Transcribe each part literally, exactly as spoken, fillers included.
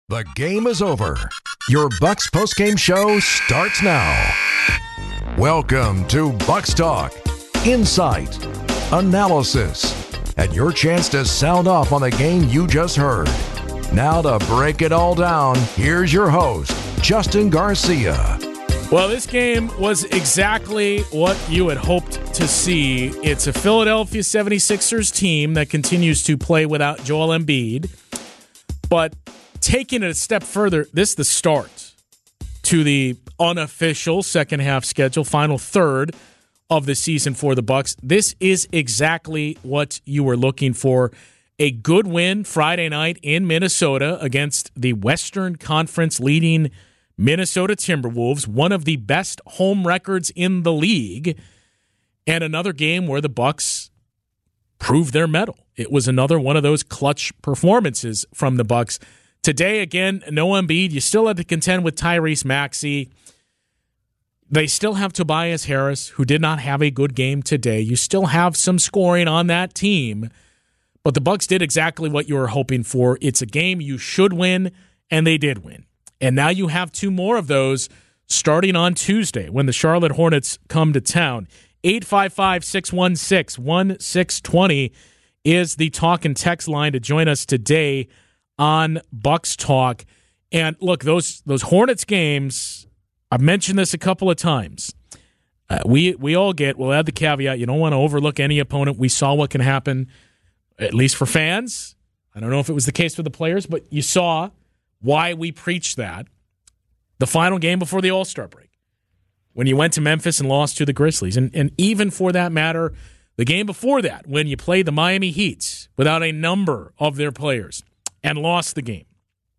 The game is over. Your Bucks postgame show starts now. Welcome to Bucks Talk. Insight, analysis, and your chance to sound off on the game you just heard. Now to break it all down, here's your host, Justin Garcia. Well, this game was exactly what you had hoped to see. It's a Philadelphia seventy-sixers team that continues to play without Joel Embiid. But taking it a step further, this is the start to the unofficial second half schedule, final third of the season for the Bucks. This is exactly what you were looking for. A good win Friday night in Minnesota against the Western Conference leading Minnesota Timberwolves, one of the best home records in the league, and another game where the Bucks proved their mettle. It was another one of those clutch performances from the Bucks. Today, again, no Embiid. You still had to contend with Tyrese Maxey. They still have Tobias Harris, who did not have a good game today. You still have some scoring on that team, but the Bucks did exactly what you were hoping for. It's a game you should win, and they did win. And now you have two more of those starting on Tuesday when the Charlotte Hornets come to town. eight five five, six one six, one six two zero is the talk and text line to join us today on Bucks Talk. And look, those those Hornets games, I've mentioned this a couple of times. Uh, we we all get, we'll add the caveat, you don't want to overlook any opponent. We saw what can happen, at least for fans. I don't know if it was the case for the players, but you saw why we preached that. The final game before the All-Star break, when you went to Memphis and lost to the Grizzlies. And, and even for that matter, the game before that, when you played the Miami Heat without a number of their players and lost the game.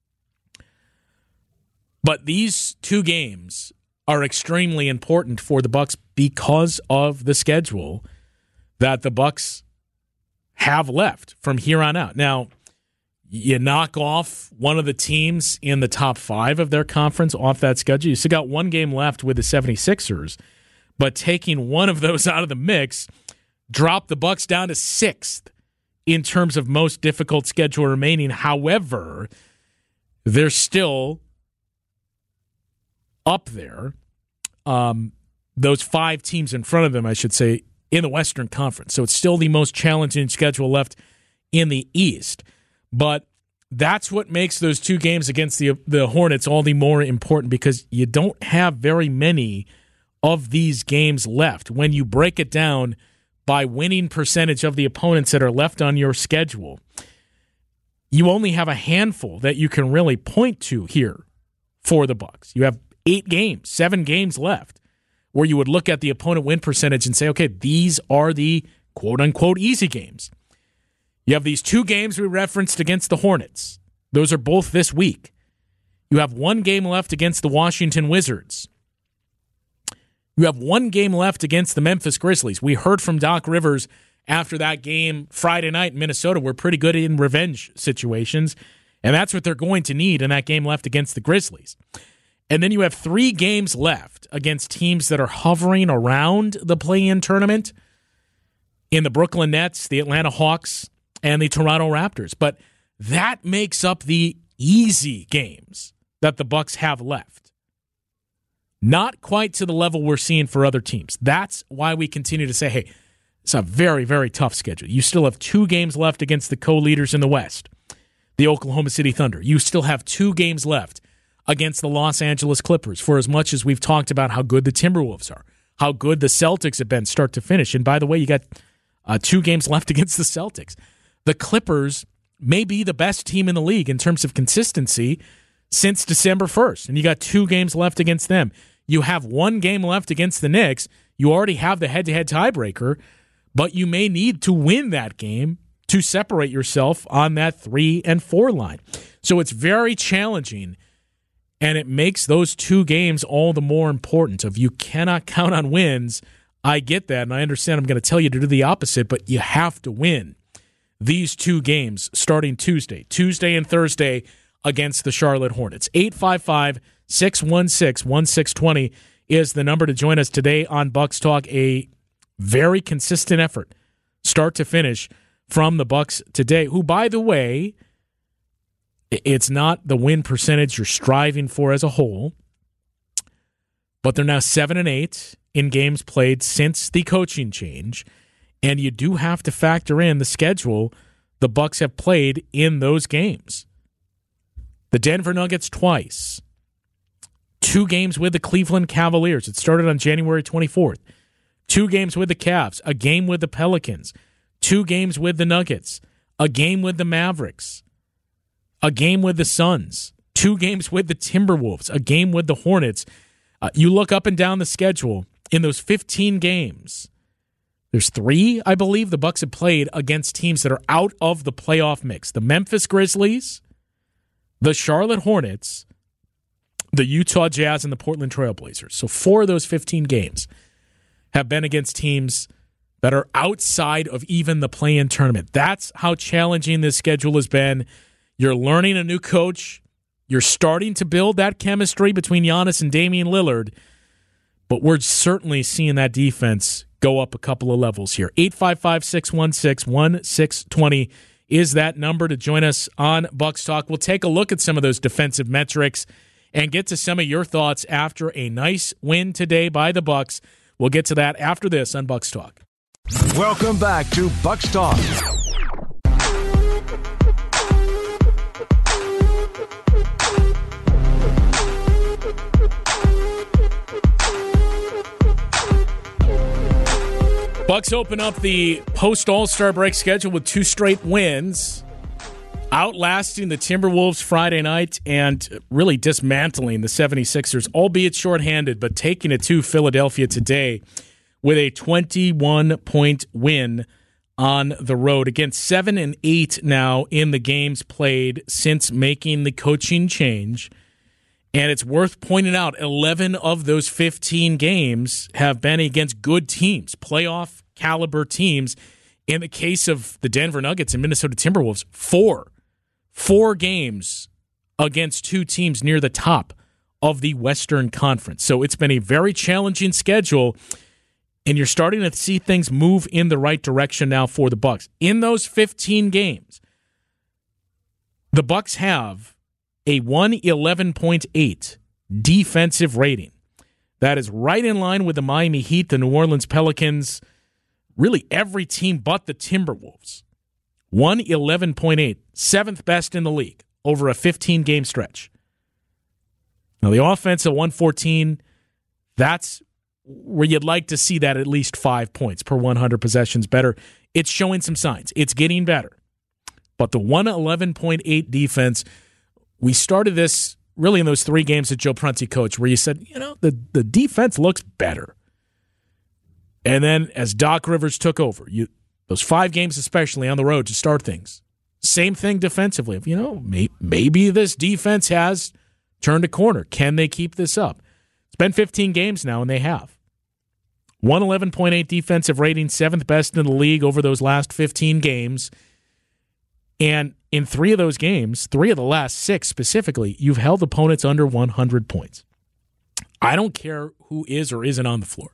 But these two games are extremely important for the Bucks because of the schedule that the Bucks have left from here on out. Now, you knock off one of the teams in the top five of their conference off that schedule. You still got one game left with the seventy-sixers, but taking one of those out of the mix dropped the Bucks down to sixth in terms of most difficult schedule remaining. However, they're still up there. Um, those five teams in front of them, I should say, in the Western Conference. So it's still the most challenging schedule left in the East. But that's what makes those two games against the the Hornets all the more important, because you don't have very many of these games left. When you break it down by winning percentage of the opponents that are left on your schedule, you only have a handful that you can really point to here for the Bucks. You have eight games, seven games left, where you would look at the opponent win percentage and say, okay, these are the quote-unquote easy games. You have these two games we referenced against the Hornets. Those are both this week. You have one game left against the Washington Wizards. You have one game left against the Memphis Grizzlies. We heard from Doc Rivers after that game Friday night in Minnesota. We're pretty good in revenge situations, and that's what they're going to need in that game left against the Grizzlies. And then you have three games left against teams that are hovering around the play-in tournament in the Brooklyn Nets, the Atlanta Hawks, and the Toronto Raptors. But that makes up the easy games that the Bucks have left. Not quite to the level we're seeing for other teams. That's why we continue to say, hey, it's a very, very tough schedule. You still have two games left against the co-leaders in the West, the Oklahoma City Thunder. You still have two games left against the Los Angeles Clippers, for as much as we've talked about how good the Timberwolves are, how good the Celtics have been start to finish. And by the way, you got uh, two games left against the Celtics. The Clippers may be the best team in the league in terms of consistency since December first, and you got two games left against them. You have one game left against the Knicks. You already have the head-to-head tiebreaker, but you may need to win that game to separate yourself on that three and four line. So it's very challenging, and it makes those two games all the more important. If you cannot count on wins, I get that, and I understand I'm going to tell you to do the opposite, but you have to win these two games starting Tuesday, Tuesday and Thursday against the Charlotte Hornets. eight five five, six one six, one six two zero is the number to join us today on Bucks Talk. A very consistent effort, start to finish, from the Bucks today, who, by the way, It's not the win percentage you're striving for as a whole, but they're now seven and eight in games played since the coaching change, and you do have to factor in the schedule the Bucks have played in those games. The Denver Nuggets twice. Two games with the Cleveland Cavaliers. It started on January twenty-fourth. Two games with the Cavs. A game with the Pelicans. Two games with the Nuggets. A game with the Mavericks. A game with the Suns. Two games with the Timberwolves. A game with the Hornets. Uh, you look up and down the schedule. In those fifteen games, there's three, I believe, the Bucks have played against teams that are out of the playoff mix. The Memphis Grizzlies, the Charlotte Hornets, the Utah Jazz, and the Portland Trailblazers. So four of those fifteen games have been against teams that are outside of even the play-in tournament. That's how challenging this schedule has been. You're learning a new coach. You're starting to build that chemistry between Giannis and Damian Lillard, but we're certainly seeing that defense go up a couple of levels here. eight five five, six one six, one six two zero is that number to join us on Bucks Talk. We'll take a look at some of those defensive metrics and get to some of your thoughts after a nice win today by the Bucks. We'll get to that after this on Bucks Talk. Welcome back to Bucks Talk. Bucks open up the post-All-Star break schedule with two straight wins, outlasting the Timberwolves Friday night and really dismantling the seventy-sixers, albeit shorthanded, but taking it to Philadelphia today with a twenty-one point win on the road. Again, seven and eight now in the games played since making the coaching change. And it's worth pointing out, eleven of those fifteen games have been against good teams, playoff caliber teams. In the case of the Denver Nuggets and Minnesota Timberwolves, four. Four games against two teams near the top of the Western Conference. So it's been a very challenging schedule, and you're starting to see things move in the right direction now for the Bucks. In those fifteen games, the Bucks have a one eleven point eight defensive rating. That is right in line with the Miami Heat, the New Orleans Pelicans, really every team but the Timberwolves. one eleven point eight, seventh best in the league over a fifteen-game stretch. Now, the offense at one fourteen, that's where you'd like to see that at least five points per one hundred possessions better. It's showing some signs. It's getting better. But the one eleven point eight defense, we started this really in those three games that Joe Prunty coached where you said, you know, the, the defense looks better. And then as Doc Rivers took over, you those five games especially on the road to start things, same thing defensively. You know, may, maybe this defense has turned a corner. Can they keep this up? It's been fifteen games now, and they have. one eleven point eight defensive rating, seventh best in the league over those last fifteen games. And in three of those games, three of the last six specifically, you've held opponents under one hundred points. I don't care who is or isn't on the floor.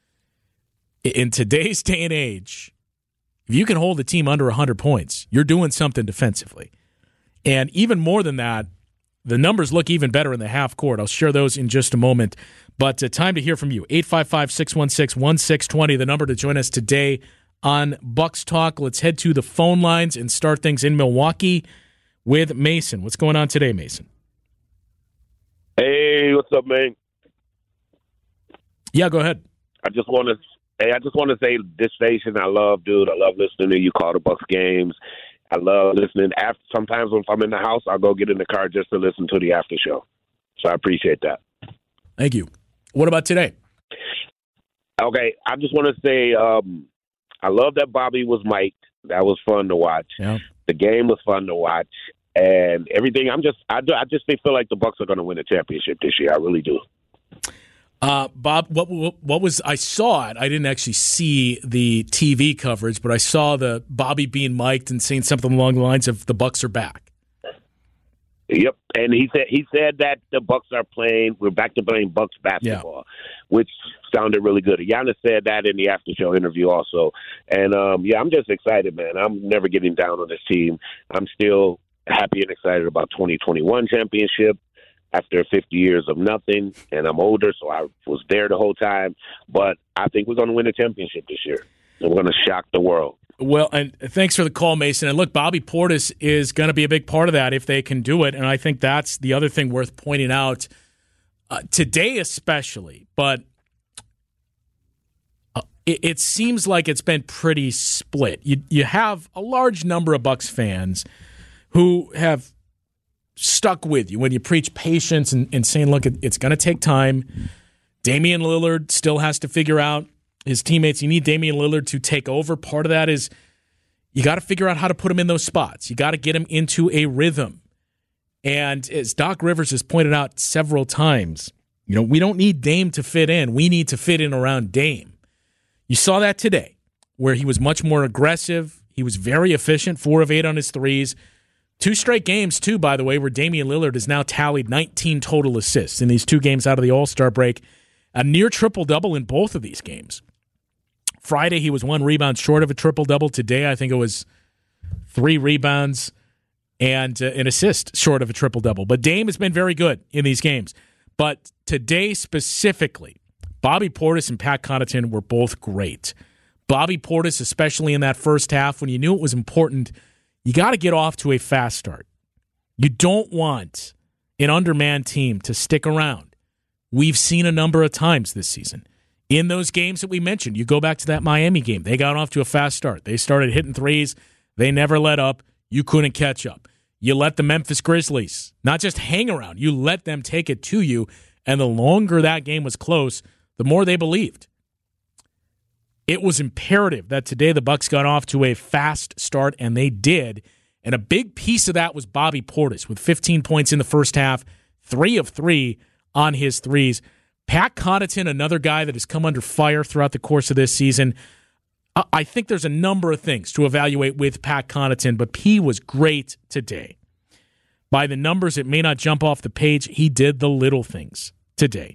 In today's day and age, if you can hold a team under one hundred points, you're doing something defensively. And even more than that, the numbers look even better in the half court. I'll share those in just a moment. But uh, time to hear from you. eight five five, six one six, one six two zero, the number to join us today on Bucks Talk. Let's head to the phone lines and start things in Milwaukee with Mason. What's going on today, Mason? Hey, what's up, man? Yeah, go ahead. I just want to hey, I just want to say this station I love, dude. I love listening to you call the Bucks games. I love listening. After sometimes if I'm in the house, I'll go get in the car just to listen to the after show. So I appreciate that. Thank you. What about today? Okay, I just want to say um, I love that Bobby was mic'd. That was fun to watch. Yeah. The game was fun to watch, and everything. I'm just, I, do, I just feel like the Bucks are going to win the championship this year. I really do. Uh, Bob, what, what what was I saw it? I didn't actually see the T V coverage, but I saw the Bobby being mic'd and saying something along the lines of the Bucks are back. Yep, and he said he said that the Bucks are playing. We're back to playing Bucks basketball, yeah. Which sounded really good. Giannis said that in the after show interview also, and um, yeah, I'm just excited, man. I'm never getting down on this team. I'm still happy and excited about twenty twenty-one championship after fifty years of nothing, and I'm older, so I was there the whole time. But I think we're going to win the championship this year, and we're going to shock the world. Well, and thanks for the call, Mason. And look, Bobby Portis is going to be a big part of that if they can do it, and I think that's the other thing worth pointing out uh, today especially. But uh, it, it seems like it's been pretty split. You, you have a large number of Bucs fans who have stuck with you when you preach patience and, and saying, look, it's going to take time. Damian Lillard still has to figure out his teammates. You need Damian Lillard to take over. Part of that is you got to figure out how to put him in those spots. You got to get him into a rhythm. And as Doc Rivers has pointed out several times, you know, we don't need Dame to fit in. We need to fit in around Dame. You saw that today where he was much more aggressive. He was very efficient, four of eight on his threes. Two straight games, too, by the way, where Damian Lillard has now tallied nineteen total assists in these two games out of the All-Star break. A near triple-double in both of these games. Friday, he was one rebound short of a triple-double. Today, I think it was three rebounds and uh, an assist short of a triple-double. But Dame has been very good in these games. But today specifically, Bobby Portis and Pat Connaughton were both great. Bobby Portis, especially in that first half, when you knew it was important, you got to get off to a fast start. You don't want an undermanned team to stick around. We've seen a number of times this season. In those games that we mentioned, you go back to that Miami game. They got off to a fast start. They started hitting threes. They never let up. You couldn't catch up. You let the Memphis Grizzlies not just hang around. You let them take it to you. And the longer that game was close, the more they believed. It was imperative that today the Bucs got off to a fast start, and they did. And a big piece of that was Bobby Portis with fifteen points in the first half, three of three on his threes. Pat Connaughton, another guy that has come under fire throughout the course of this season. I think there's a number of things to evaluate with Pat Connaughton, but he was great today. By the numbers, it may not jump off the page. He did the little things today.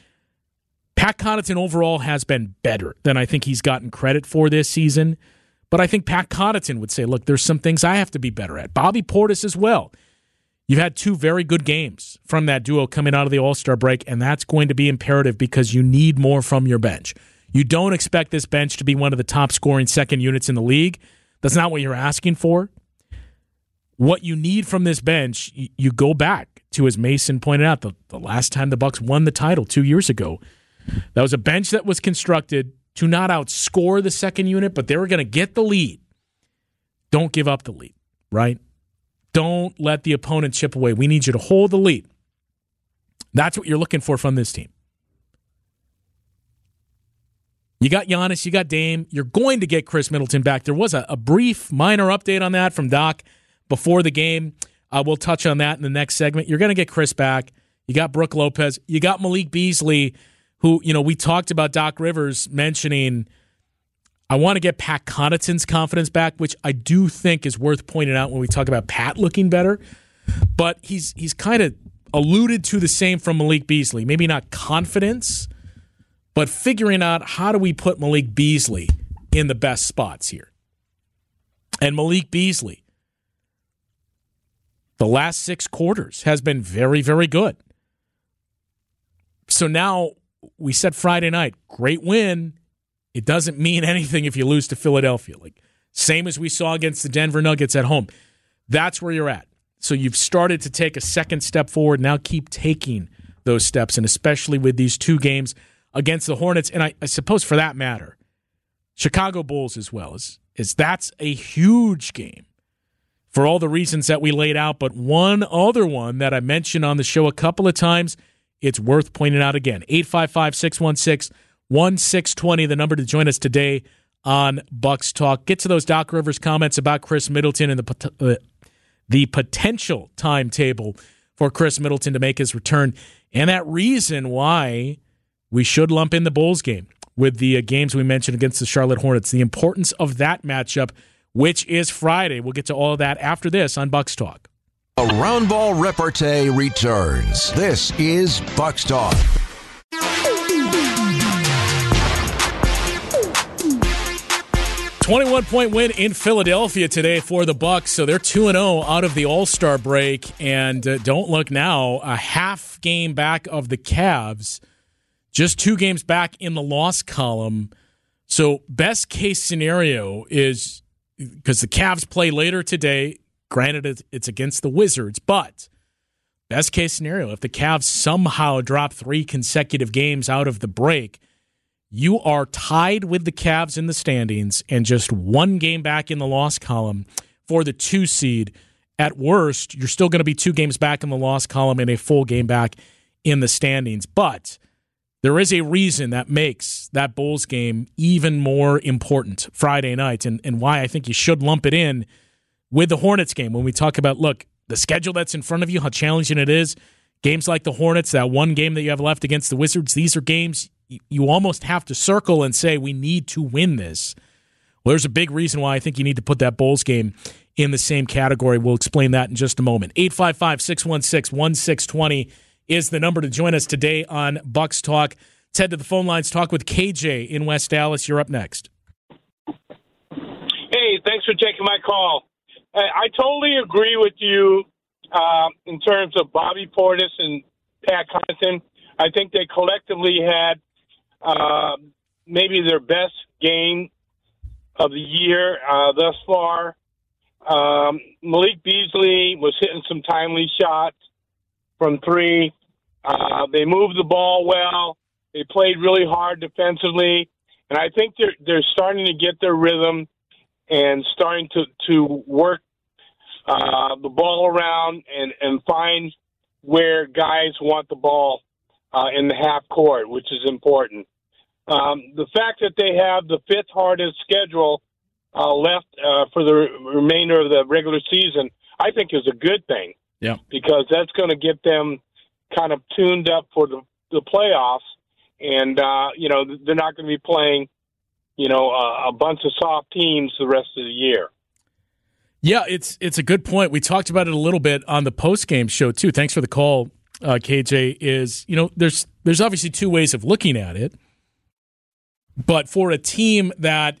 Pat Connaughton overall has been better than I think he's gotten credit for this season, but I think Pat Connaughton would say, look, there's some things I have to be better at. Bobby Portis as well. You've had two very good games from that duo coming out of the All-Star break, and that's going to be imperative because you need more from your bench. You don't expect this bench to be one of the top-scoring second units in the league. That's not what you're asking for. What you need from this bench, you go back to, as Mason pointed out, the, the last time the Bucs won the title two years ago. That was a bench that was constructed to not outscore the second unit, but they were going to get the lead. Don't give up the lead, right? Don't let the opponent chip away. We need you to hold the lead. That's what you're looking for from this team. You got Giannis, you got Dame. You're going to get Chris Middleton back. There was a, a brief, minor update on that from Doc before the game. Uh, we'll touch on that in the next segment. You're going to get Chris back. You got Brook Lopez. You got Malik Beasley, who, you know, we talked about Doc Rivers mentioning, I want to get Pat Connaughton's confidence back, which I do think is worth pointing out when we talk about Pat looking better. But he's he's kind of alluded to the same from Malik Beasley. Maybe not confidence, but figuring out how do we put Malik Beasley in the best spots here. And Malik Beasley, the last six quarters, has been very, very good. So now we said Friday night, great win. It doesn't mean anything if you lose to Philadelphia. Like, same as we saw against the Denver Nuggets at home. That's where you're at. So you've started to take a second step forward. Now keep taking those steps, and especially with these two games against the Hornets, and I, I suppose for that matter, Chicago Bulls as well. Is, is that's a huge game for all the reasons that we laid out. But one other one that I mentioned on the show a couple of times, it's worth pointing out again. eight five five, six one six, one six two zero, the number to join us today on Bucs Talk. Get to those Doc Rivers comments about Chris Middleton and the uh, the potential timetable for Chris Middleton to make his return, and that reason why we should lump in the Bulls game with the uh, games we mentioned against the Charlotte Hornets, the importance of that matchup, which is Friday. We'll get to all of that after this on Bucs Talk. A round ball repartee returns. This is Bucs Talk. twenty-one point win in Philadelphia today for the Bucks, so they're two and oh out of the All-Star break, and uh, don't look now, a half game back of the Cavs, just two games back in the loss column. So best case scenario is, because the Cavs play later today, granted it's against the Wizards, but best case scenario, if the Cavs somehow drop three consecutive games out of the break, you are tied with the Cavs in the standings and just one game back in the loss column for the two seed. At worst, you're still going to be two games back in the loss column and a full game back in the standings. But there is a reason that makes that Bulls game even more important Friday night, and, and why I think you should lump it in with the Hornets game when we talk about, look, the schedule that's in front of you, how challenging it is. Games like the Hornets, that one game that you have left against the Wizards, these are games you almost have to circle and say, we need to win this. Well, there's a big reason why I think you need to put that Bulls game in the same category. We'll explain that in just a moment. eight five five, six one six, one six two zero is the number to join us today on Bucks Talk. Let's head to the phone lines, talk with K J in West Dallas. You're up next. Hey, thanks for taking my call. I totally agree with you uh, in terms of Bobby Portis and Pat Connaughton. I think they collectively had uh, maybe their best game of the year uh, thus far. Um, Malik Beasley was hitting some timely shots from three. Uh, they moved the ball well. They played really hard defensively, and I think they're they're starting to get their rhythm and starting to to work uh, the ball around and and find where guys want the ball uh, in the half court, which is important. Um, the fact that they have the fifth hardest schedule uh, left uh, for the remainder of the regular season, I think is a good thing. Yeah, because that's going to get them kind of tuned up for the, the playoffs, and uh, you know they're not going to be playing, you know, uh, a bunch of soft teams the rest of the year. Yeah, it's it's a good point. We talked about it a little bit on the post-game show too. Thanks for the call, uh, K J. Is you know there's there's obviously two ways of looking at it, but for a team that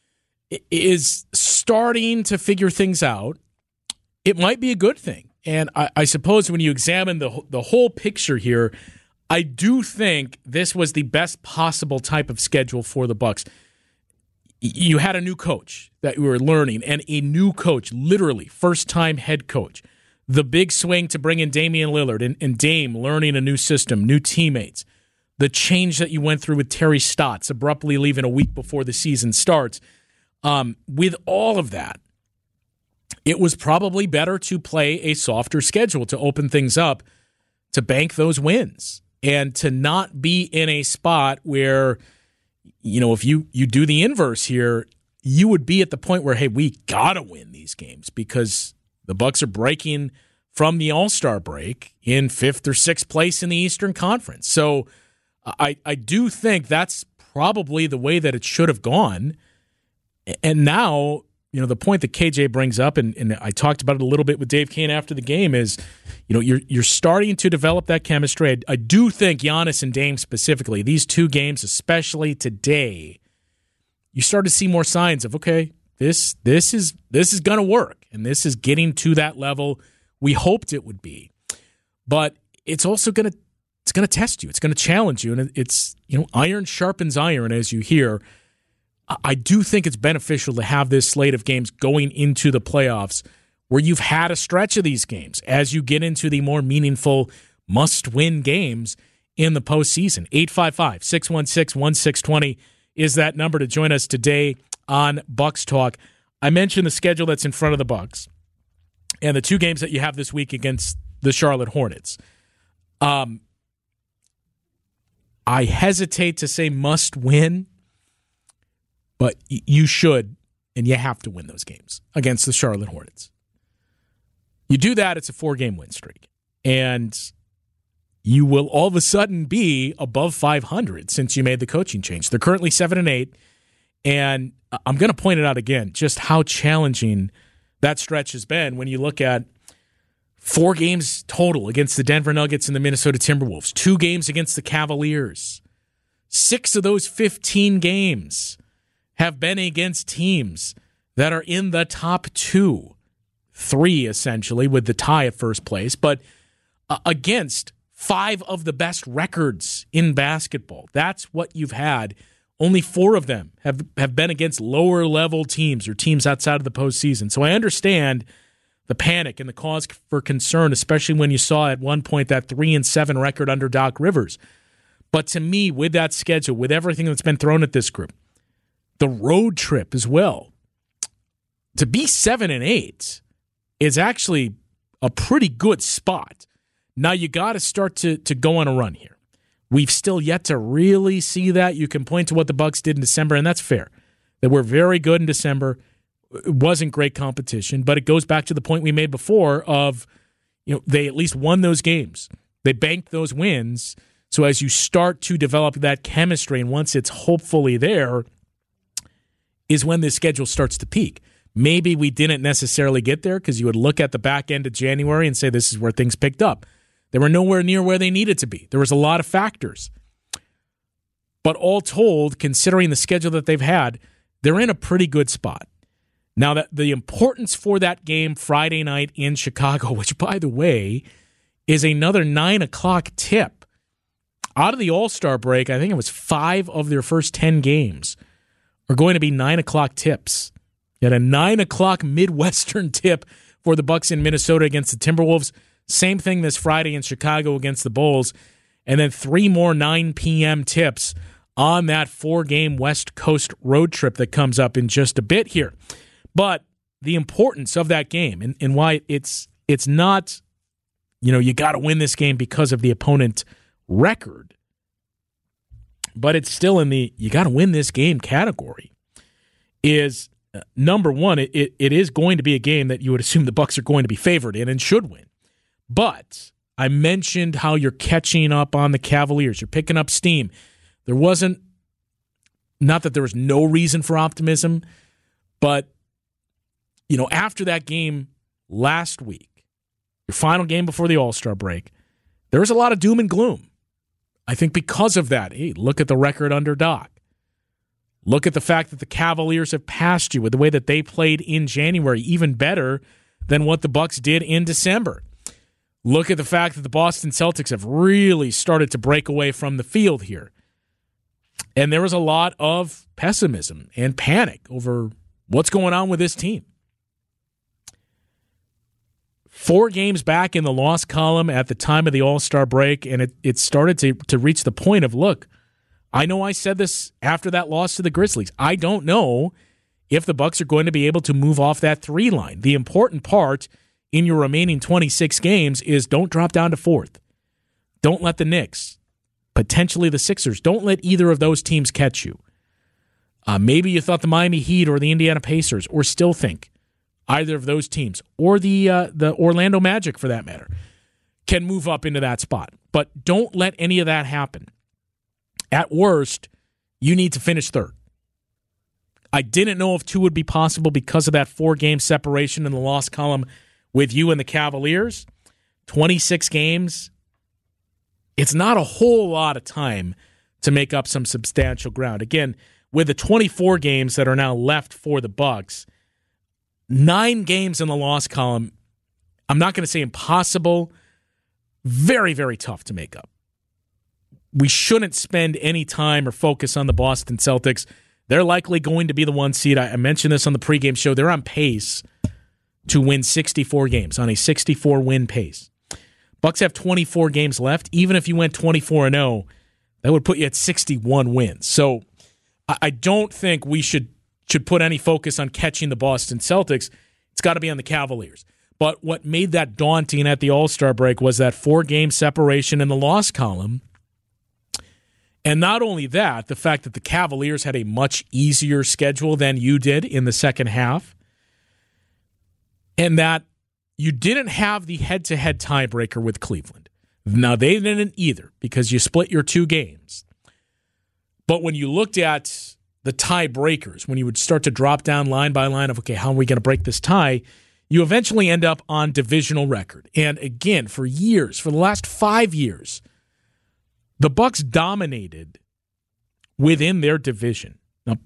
is starting to figure things out, it might be a good thing. And I, I suppose when you examine the the whole picture here, I do think this was the best possible type of schedule for the Bucks. You had a new coach that you were learning, and a new coach, literally first-time head coach. The big swing to bring in Damian Lillard and, and Dame learning a new system, new teammates. The change that you went through with Terry Stotts abruptly leaving a week before the season starts. Um, with all of that, it was probably better to play a softer schedule to open things up, to bank those wins, and to not be in a spot where, you know, if you, you do the inverse here, you would be at the point where, hey, we got to win these games because the Bucks are breaking from the All-Star break in fifth or sixth place in the Eastern Conference. So I, I do think that's probably the way that it should have gone. And now, you know, the point that K J brings up, and, and I talked about it a little bit with Dave Kane after the game, is, you know, you're you're starting to develop that chemistry. I, I do think Giannis and Dame specifically, these two games, especially today, you start to see more signs of, okay, this this is this is going to work, and this is getting to that level we hoped it would be. But it's also going to it's going to test you. It's going to challenge you, and it's, you know, iron sharpens iron, as you hear. I do think it's beneficial to have this slate of games going into the playoffs where you've had a stretch of these games as you get into the more meaningful must-win games in the postseason. eight five five, six one six, one six two zero is that number to join us today on Bucks Talk. I mentioned the schedule that's in front of the Bucks and the two games that you have this week against the Charlotte Hornets. Um, I hesitate to say must win, but you should, and you have to win those games against the Charlotte Hornets. You do that, it's a four-game win streak. And you will all of a sudden be above five hundred since you made the coaching change. They're currently seven and eight, and I'm going to point it out again, just how challenging that stretch has been when you look at four games total against the Denver Nuggets and the Minnesota Timberwolves, two games against the Cavaliers. Six of those fifteen games have been against teams that are in the top two, three essentially, with the tie at first place, but uh, against five of the best records in basketball. That's what you've had. Only four of them have, have been against lower-level teams or teams outside of the postseason. So I understand the panic and the cause for concern, especially when you saw at one point that three and seven record under Doc Rivers. But to me, with that schedule, with everything that's been thrown at this group, the road trip as well, to be seven and eight is actually a pretty good spot. Now you got to start to to go on a run here. We've still yet to really see that. You can point to what the Bucks did in December, and that's fair. They were very good in December. It wasn't great competition, but it goes back to the point we made before of, you know, they at least won those games. They banked those wins. So as you start to develop that chemistry, and once it's hopefully there, is when this schedule starts to peak. Maybe we didn't necessarily get there because you would look at the back end of January and say this is where things picked up. They were nowhere near where they needed to be. There was a lot of factors. But all told, considering the schedule that they've had, they're in a pretty good spot. Now, that the importance for that game Friday night in Chicago, which, by the way, is another nine o'clock tip. Out of the All-Star break, I think it was five of their first ten games are going to be nine o'clock tips. You had a nine o'clock Midwestern tip for the Bucks in Minnesota against the Timberwolves. Same thing this Friday in Chicago against the Bulls. And then three more nine p.m. tips on that four-game West Coast road trip that comes up in just a bit here. But the importance of that game and, and why it's it's not, you know, you got to win this game because of the opponent record, but it's still in the you got to win this game category, is uh, number one, it, it, it is going to be a game that you would assume the Bucks are going to be favored in and should win. But I mentioned how you're catching up on the Cavaliers. You're picking up steam. There wasn't, not that there was no reason for optimism, but, you know, after that game last week, your final game before the All-Star break, there was a lot of doom and gloom. I think because of that, hey, look at the record under Doc. Look at the fact that the Cavaliers have passed you with the way that they played in January, even better than what the Bucks did in December. Look at the fact that the Boston Celtics have really started to break away from the field here. And there was a lot of pessimism and panic over what's going on with this team. Four games back in the loss column at the time of the All-Star break, and it, it started to, to reach the point of, look, I know I said this after that loss to the Grizzlies. I don't know if the Bucks are going to be able to move off that three line. The important part in your remaining twenty-six games is don't drop down to fourth. Don't let the Knicks, potentially the Sixers, don't let either of those teams catch you. Uh, maybe you thought the Miami Heat or the Indiana Pacers, or still think either of those teams, or the uh, the Orlando Magic for that matter, can move up into that spot. But don't let any of that happen. At worst, you need to finish third. I didn't know if two would be possible because of that four-game separation in the loss column with you and the Cavaliers. twenty-six games, it's not a whole lot of time to make up some substantial ground. Again, with the twenty-four games that are now left for the Bucks, nine games in the loss column, I'm not going to say impossible, very, very tough to make up. We shouldn't spend any time or focus on the Boston Celtics. They're likely going to be the one seed. I mentioned this on the pregame show. They're on pace to win sixty-four games, on a sixty-four win pace. Bucks have twenty-four games left. Even if you went twenty-four and oh, that would put you at sixty-one wins. So I don't think we should should put any focus on catching the Boston Celtics. It's got to be on the Cavaliers. But what made that daunting at the All-Star break was that four-game separation in the loss column. And not only that, the fact that the Cavaliers had a much easier schedule than you did in the second half, and that you didn't have the head-to-head tiebreaker with Cleveland. Now, they didn't either because you split your two games. But when you looked at the tiebreakers, when you would start to drop down line by line of, okay, how are we going to break this tie, you eventually end up on divisional record. And again, for years, for the last five years, the Bucks dominated within their division. Now,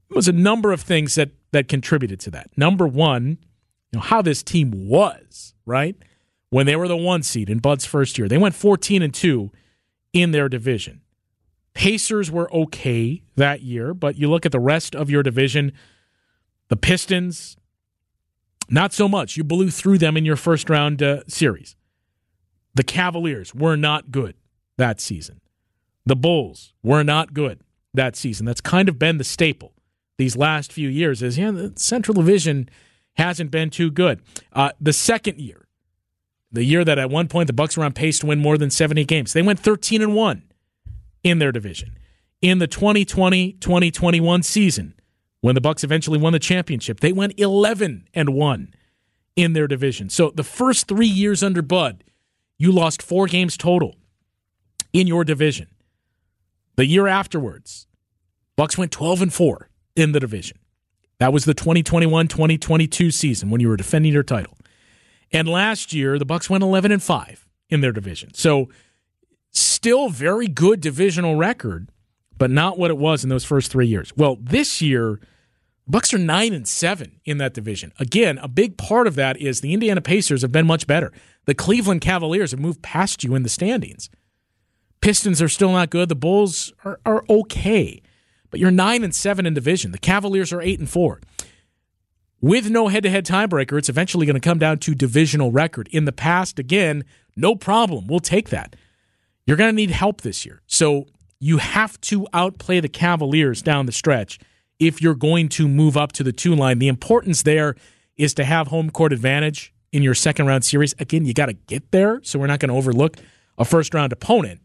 It was a number of things that, that contributed to that. Number one, you know, how this team was, right? When they were the one seed in Bud's first year. They went fourteen and two in their division. Pacers were okay that year, but you look at the rest of your division, the Pistons, not so much. You blew through them in your first round uh, series. The Cavaliers were not good that season. The Bulls were not good that season. That's kind of been the staple these last few years is, yeah, the Central Division hasn't been too good. Uh, the second year, the year that at one point the Bucks were on pace to win more than seventy games, they went thirteen and one in their division. In the twenty twenty twenty twenty-one season, when the Bucks eventually won the championship, they went eleven and one in their division. So the first three years under Bud, you lost four games total in your division. The year afterwards, Bucks went twelve and four in the division. That was the twenty twenty-one twenty twenty-two season when you were defending your title. And last year, the Bucks went eleven and five in their division. So still very good divisional record, but not what it was in those first three years. Well, this year, Bucks are nine and seven in that division. Again, a big part of that is the Indiana Pacers have been much better. The Cleveland Cavaliers have moved past you in the standings. Pistons are still not good. The Bulls are, are okay. But you're nine and seven in division. The Cavaliers are eight and four. With no head-to-head tiebreaker, it's eventually going to come down to divisional record. In the past, again, no problem. We'll take that. You're going to need help this year. So you have to outplay the Cavaliers down the stretch if you're going to move up to the two line. The importance there is to have home court advantage in your second round series. Again, you got to get there, so we're not going to overlook a first-round opponent.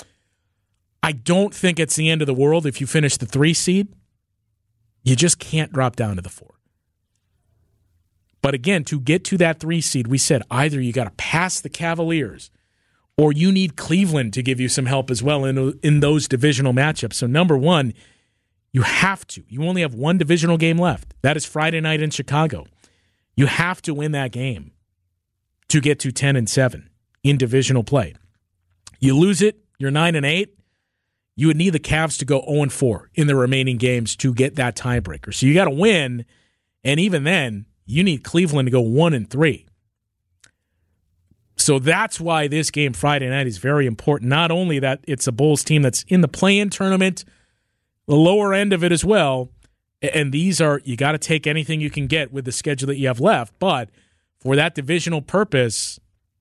I don't think it's the end of the world if you finish the three seed. You just can't drop down to the four. But again, to get to that three seed, we said either you got to pass the Cavaliers or you need Cleveland to give you some help as well in, in those divisional matchups. So number one, you have to. You only have one divisional game left. That is Friday night in Chicago. You have to win that game to get to ten and seven in divisional play. You lose it, you're nine and eight. You would need the Cavs to go oh and four in the remaining games to get that tiebreaker. So you got to win, and even then, you need Cleveland to go one and three. So that's why this game Friday night is very important. Not only that it's a Bulls team that's in the play-in tournament, the lower end of it as well, and these are, you got to take anything you can get with the schedule that you have left, but for that divisional purpose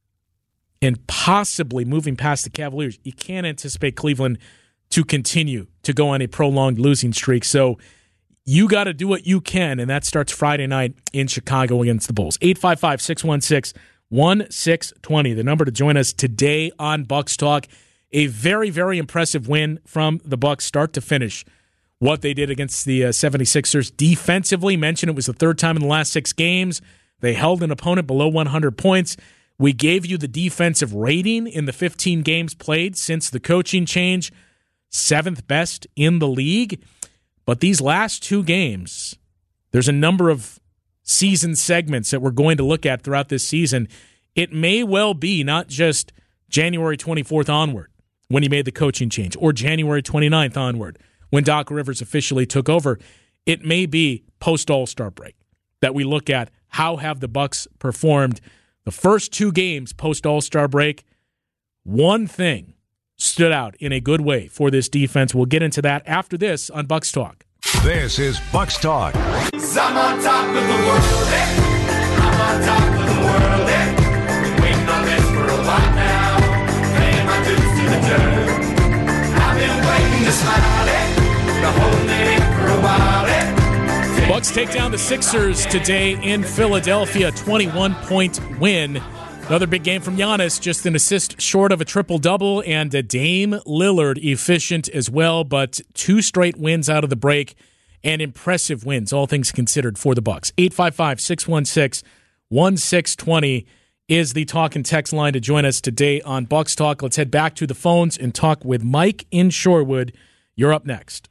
and possibly moving past the Cavaliers, you can't anticipate Cleveland to continue to go on a prolonged losing streak. So you got to do what you can, and that starts Friday night in Chicago against the Bulls. eight five five, six one six, one six two zero, the number to join us today on Bucks Talk. A very, very impressive win from the Bucks start to finish. What they did against the uh, seventy-sixers defensively, mentioned it was the third time in the last six games. They held an opponent below one hundred points. We gave you the defensive rating in the fifteen games played since the coaching change. Seventh best in the league. But these last two games, there's a number of season segments that we're going to look at throughout this season. It may well be not just January twenty-fourth onward when he made the coaching change, or January twenty-ninth onward when Doc Rivers officially took over. It may be post-All-Star break that we look at how have the Bucks performed the first two games post-All-Star break. One thing stood out in a good way for this defense. We'll get into that after this on Bucks Talk. This is Bucks Talk. I'm on top of the world, eh? I'm on top of the world, eh? Been waiting on this for a while now, paying my dues to the dirt. I've been waiting to smile, eh? Been holding it in for a while, eh? Bucks take down the Sixers today in Philadelphia, twenty-one point win. Another big game from Giannis, just an assist short of a triple-double, and a Dame Lillard efficient as well, but two straight wins out of the break, and impressive wins, all things considered, for the Bucks. eight five five, six one six, one six two zero is the talk and text line to join us today on Bucks Talk. Let's head back to the phones and talk with Mike in Shorewood. You're up next.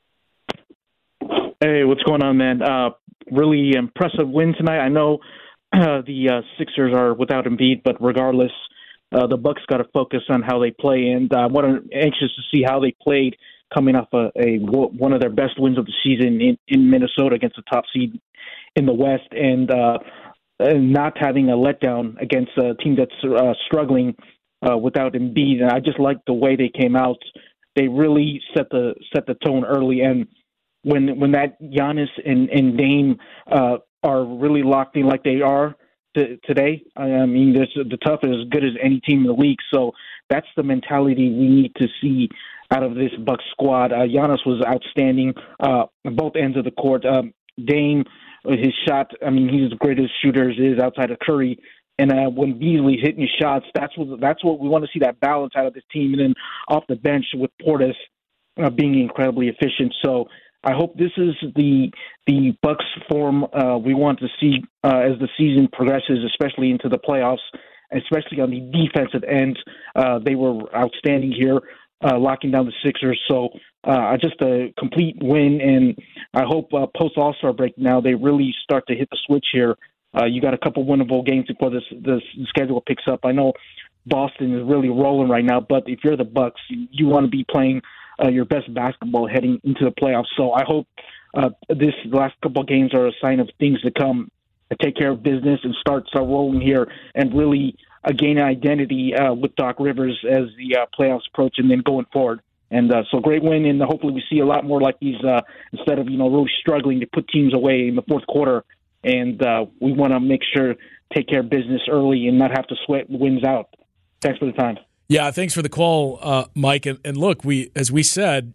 Hey, what's going on, man? Uh, really impressive win tonight. I know Uh, the uh, Sixers are without Embiid, but regardless, uh, the Bucks got to focus on how they play, and I'm uh, anxious to see how they played coming off a, a one of their best wins of the season in, in Minnesota against the top seed in the West, and, uh, and not having a letdown against a team that's uh, struggling uh, without Embiid. And I just like the way they came out. They really set the set the tone early, and when when that Giannis and, and Dame uh, are really locked in like they are t- today, I mean, the Tough is as good as any team in the league. So that's the mentality we need to see out of this Bucks squad. Uh, Giannis was outstanding uh, on both ends of the court. Um, Dame, his shot, I mean, he's the greatest shooter is outside of Curry. And uh, when Beasley's hitting his shots, that's what that's what we want to see, that balance out of this team. And then off the bench with Portis uh, being incredibly efficient. So I hope this is the the Bucks form uh, we want to see uh, as the season progresses, especially into the playoffs, especially on the defensive end. Uh, they were outstanding here, uh, locking down the Sixers. So uh, just a complete win, and I hope uh, post All-Star break now they really start to hit the switch here. Uh, you got a couple winnable games before this the schedule picks up. I know Boston is really rolling right now, but if you're the Bucks, you, you want to be playing uh, your best basketball heading into the playoffs. So I hope uh, this last couple of games are a sign of things to come. Take care of business and start start rolling here, and really uh, gain an identity uh, with Doc Rivers as the uh, playoffs approach, and then going forward. And uh, so great win, and hopefully we see a lot more like these uh, instead of you know really struggling to put teams away in the fourth quarter. And uh, we want to make sure take care of business early and not have to sweat wins out. Thanks for the time. Yeah, thanks for the call, uh, Mike. And, and look, we as we said,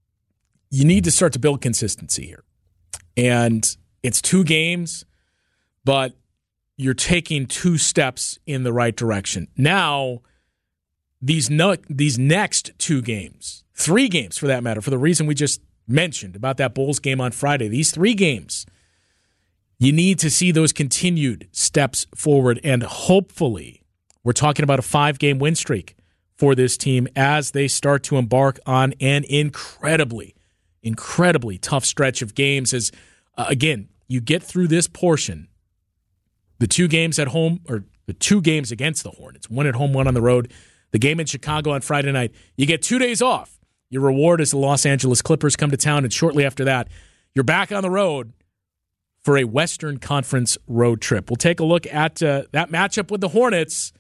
you need to start to build consistency here. And it's two games, but you're taking two steps in the right direction. Now, these no, these next two games, three games for that matter, for the reason we just mentioned about that Bulls game on Friday, these three games, you need to see those continued steps forward, and hopefully we're talking about a five-game win streak for this team as they start to embark on an incredibly, incredibly tough stretch of games as, uh, again, you get through this portion, the two games at home, or the two games against the Hornets, one at home, one on the road, the game in Chicago on Friday night, you get two days off. Your reward is the Los Angeles Clippers come to town, and shortly after that, you're back on the road for a Western Conference road trip. We'll take a look at uh, that matchup with the Hornets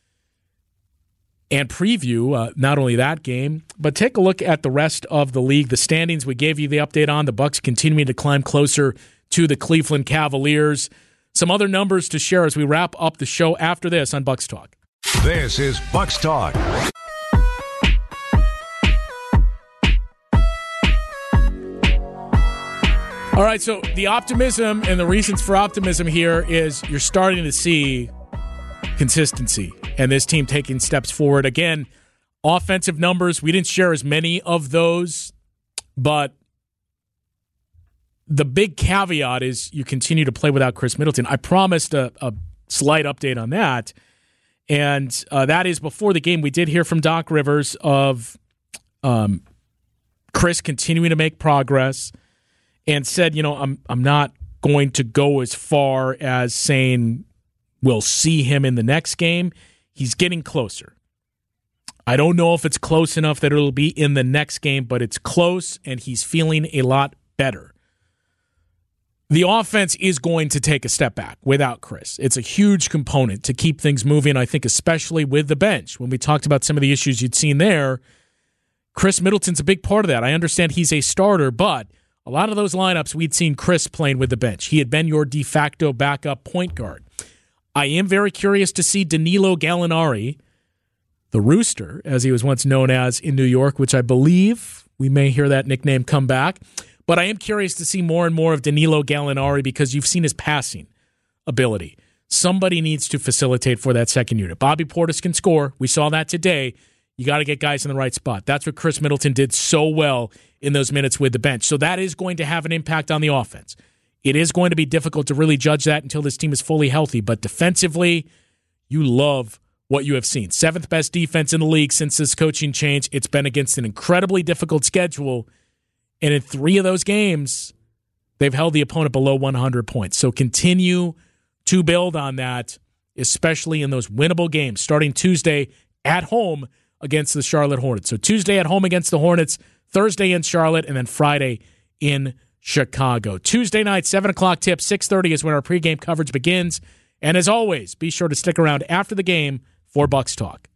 and preview uh, not only that game, but take a look at the rest of the league. The standings we gave you the update on. The Bucks continuing to climb closer to the Cleveland Cavaliers. Some other numbers to share as we wrap up the show after this on Bucks Talk. This is Bucks Talk. All right, so the optimism and the reasons for optimism here is you're starting to see consistency and this team taking steps forward. Again, offensive numbers, we didn't share as many of those, but the big caveat is you continue to play without Chris Middleton. I promised a, a slight update on that, and uh, that is before the game we did hear from Doc Rivers of um, Chris continuing to make progress, and said, you know, I'm I'm not going to go as far as saying we'll see him in the next game. He's getting closer. I don't know if it's close enough that it'll be in the next game, but it's close, and he's feeling a lot better. The offense is going to take a step back without Chris. It's a huge component to keep things moving, I think, especially with the bench. When we talked about some of the issues you'd seen there, Chris Middleton's a big part of that. I understand he's a starter, but a lot of those lineups, we'd seen Chris playing with the bench. He had been your de facto backup point guard. I am very curious to see Danilo Gallinari, the Rooster, as he was once known as in New York, which I believe we may hear that nickname come back. But I am curious to see more and more of Danilo Gallinari because you've seen his passing ability. Somebody needs to facilitate for that second unit. Bobby Portis can score. We saw that today. You got to get guys in the right spot. That's what Chris Middleton did so well in those minutes with the bench. So that is going to have an impact on the offense. It is going to be difficult to really judge that until this team is fully healthy. But defensively, you love what you have seen. Seventh best defense in the league since this coaching change. It's been against an incredibly difficult schedule. And in three of those games, they've held the opponent below one hundred points. So continue to build on that, especially in those winnable games. Starting Tuesday at home against the Charlotte Hornets. So Tuesday at home against the Hornets, Thursday in Charlotte, and then Friday in Chicago. Tuesday night, seven o'clock tip, six thirty is when our pregame coverage begins. And as always, be sure to stick around after the game for Bucks Talk.